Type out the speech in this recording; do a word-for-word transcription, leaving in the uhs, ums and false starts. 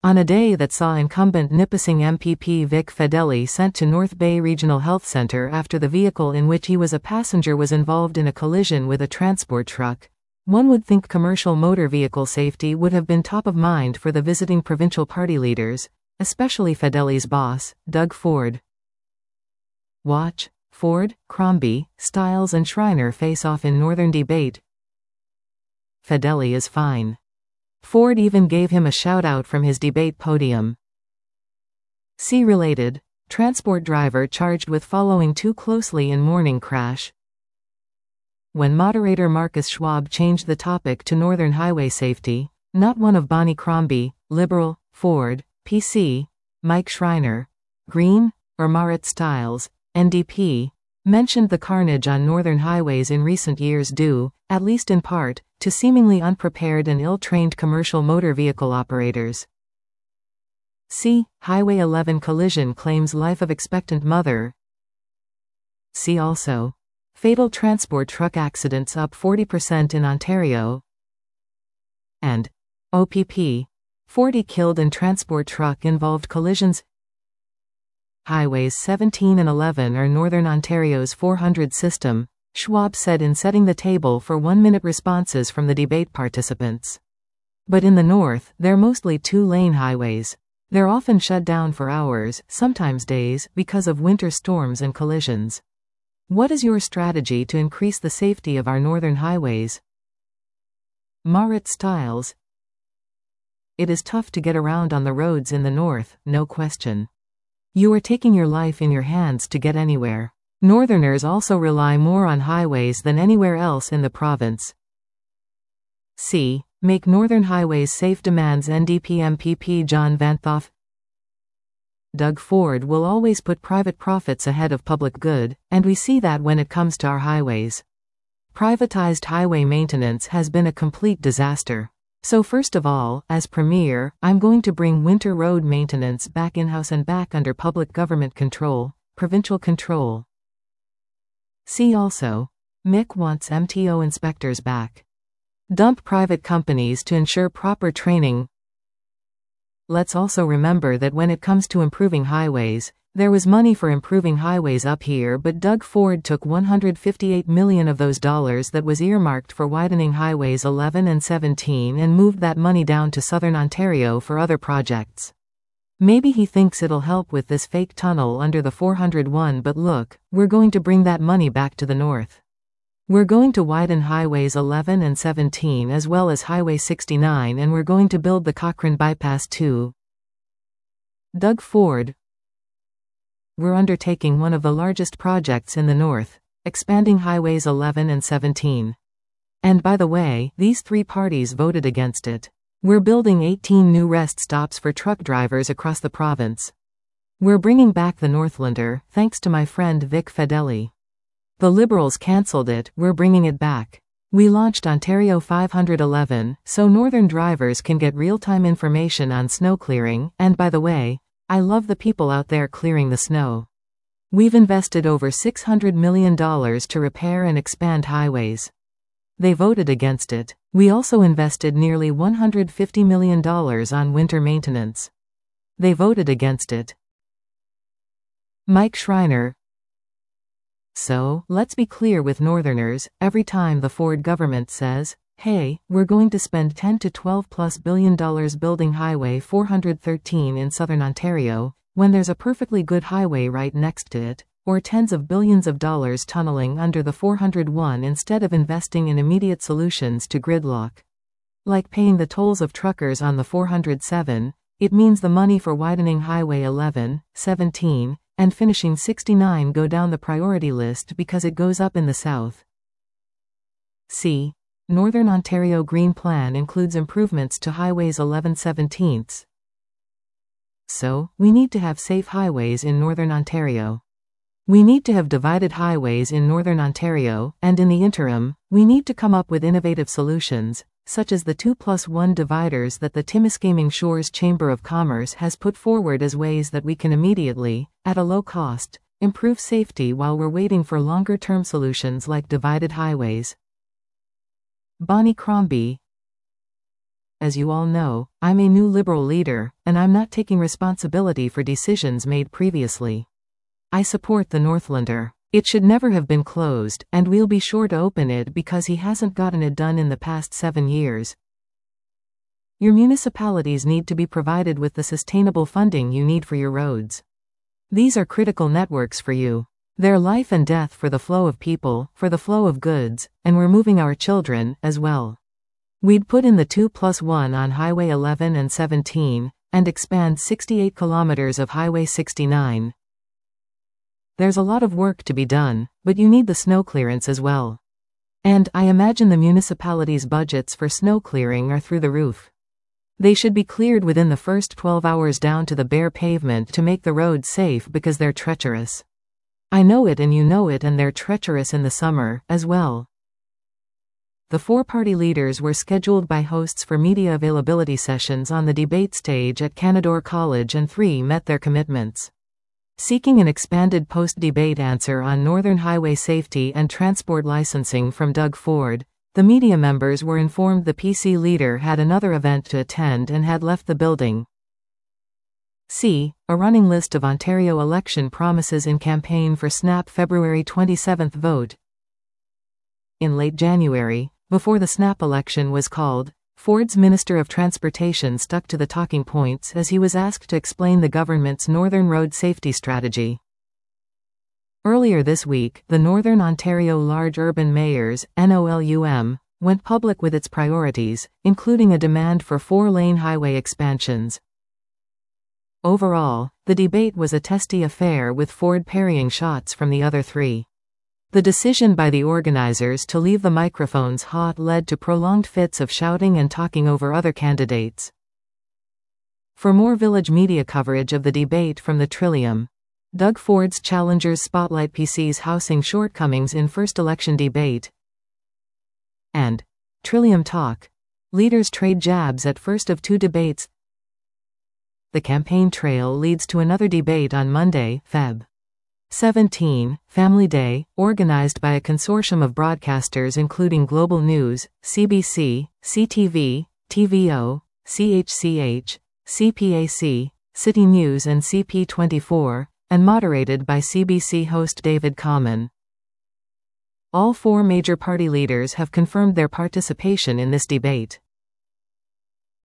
On a day that saw incumbent Nipissing M P P Vic Fedeli sent to North Bay Regional Health Centre after the vehicle in which he was a passenger was involved in a collision with a transport truck, one would think commercial motor vehicle safety would have been top of mind for the visiting provincial party leaders, especially Fedeli's boss, Doug Ford. Watch, Ford, Crombie, Stiles and Schreiner face off in Northern debate. Fedeli is fine. Ford even gave him a shout-out from his debate podium. See related, transport driver charged with following too closely in morning crash. When moderator Marcus Schwab changed the topic to Northern highway safety, not one of Bonnie Crombie, Liberal, Ford, P C, Mike Schreiner, Green, or Marit Stiles, N D P, mentioned the carnage on northern highways in recent years due, at least in part, to seemingly unprepared and ill-trained commercial motor vehicle operators. See, Highway eleven collision claims life of expectant mother. See also, fatal transport truck accidents up forty percent in Ontario. And, O P P, forty killed in transport truck-involved collisions. Highways seventeen and eleven are Northern Ontario's four hundred system, Schwab said in setting the table for one-minute responses from the debate participants. But in the north, they're mostly two-lane highways. They're often shut down for hours, sometimes days, because of winter storms and collisions. What is your strategy to increase the safety of our northern highways? Marit Stiles. It is tough to get around on the roads in the north, no question. You are taking your life in your hands to get anywhere. Northerners also rely more on highways than anywhere else in the province. C. Make Northern Highways Safe demands N D P M P P John Vanthof. Doug Ford will always put private profits ahead of public good, and we see that when it comes to our highways. Privatized highway maintenance has been a complete disaster. So first of all, as Premier, I'm going to bring winter road maintenance back in-house and back under public government control, provincial control. See also, Mick wants M T O inspectors back. Dump private companies to ensure proper training. Let's also remember that when it comes to improving highways, there was money for improving highways up here, but Doug Ford took one hundred fifty-eight million dollars of those dollars that was earmarked for widening highways eleven and seventeen and moved that money down to southern Ontario for other projects. Maybe he thinks it'll help with this fake tunnel under the four hundred one, but look, we're going to bring that money back to the north. We're going to widen highways eleven and seventeen as well as Highway sixty-nine, and we're going to build the Cochrane Bypass too. Doug Ford. We're undertaking one of the largest projects in the north, expanding highways eleven and seventeen. And by the way, these three parties voted against it. We're building eighteen new rest stops for truck drivers across the province. We're bringing back the Northlander, thanks to my friend Vic Fedeli. The Liberals cancelled it, we're bringing it back. We launched Ontario five eleven, so northern drivers can get real-time information on snow clearing, and by the way, I love the people out there clearing the snow. We've invested over six hundred million dollars to repair and expand highways. They voted against it. We also invested nearly one hundred fifty million dollars on winter maintenance. They voted against it. Mike Schreiner. So, let's be clear with Northerners, every time the Ford government says, hey, we're going to spend ten to twelve plus billion dollars building Highway four hundred thirteen in southern Ontario, when there's a perfectly good highway right next to it, or tens of billions of dollars tunneling under the four hundred one instead of investing in immediate solutions to gridlock. Like paying the tolls of truckers on the four hundred seven, it means the money for widening Highway eleven, seventeen, and finishing sixty-nine go down the priority list because it goes up in the south. C. Northern Ontario Green Plan includes improvements to Highways eleven seventeen. So, we need to have safe highways in Northern Ontario. We need to have divided highways in Northern Ontario, and in the interim, we need to come up with innovative solutions, such as the two plus one dividers that the Timiskaming Shores Chamber of Commerce has put forward as ways that we can immediately, at a low cost, improve safety while we're waiting for longer-term solutions like divided highways. Bonnie Crombie. as you all know, I'm a new Liberal leader, and I'm not taking responsibility for decisions made previously. I support the Northlander. It should never have been closed, and we'll be sure to open it because he hasn't gotten it done in the past seven years. Your municipalities need to be provided with the sustainable funding you need for your roads. These are critical networks for you. They're life and death for the flow of people, for the flow of goods, and we're moving our children, as well. We'd put in the two plus one on Highway eleven and seventeen, and expand sixty-eight kilometers of Highway sixty-nine. There's a lot of work to be done, but you need the snow clearance as well. And I imagine the municipalities' budgets for snow clearing are through the roof. They should be cleared within the first twelve hours down to the bare pavement to make the roads safe because they're treacherous. I know it and you know it, and they're treacherous in the summer, as well. The four party leaders were scheduled by hosts for media availability sessions on the debate stage at Canadore College, and three met their commitments. Seeking an expanded post-debate answer on Northern Highway safety and transport licensing from Doug Ford, the media members were informed the P C leader had another event to attend and had left the building. C. A running list of Ontario election promises in campaign for Snap February twenty-seventh vote. In late January, before the Snap election was called, Ford's Minister of Transportation stuck to the talking points as he was asked to explain the government's Northern Road Safety Strategy. Earlier this week, the Northern Ontario Large Urban Mayors, N O L U M, went public with its priorities, including a demand for four-lane highway expansions. Overall, the debate was a testy affair, with Ford parrying shots from the other three. The decision by the organizers to leave the microphones hot led to prolonged fits of shouting and talking over other candidates. For more Village media coverage of the debate from the Trillium, Doug Ford's challengers spotlight P C's housing shortcomings in first election debate, and Trillium Talk. Leaders trade jabs at first of two debates. The campaign trail leads to another debate on Monday, February seventeenth, Family Day, organized by a consortium of broadcasters including Global News, C B C, C T V, T V O, C H C H, C P A C, City News and C P twenty-four, and moderated by C B C host David Common. All four major party leaders have confirmed their participation in this debate.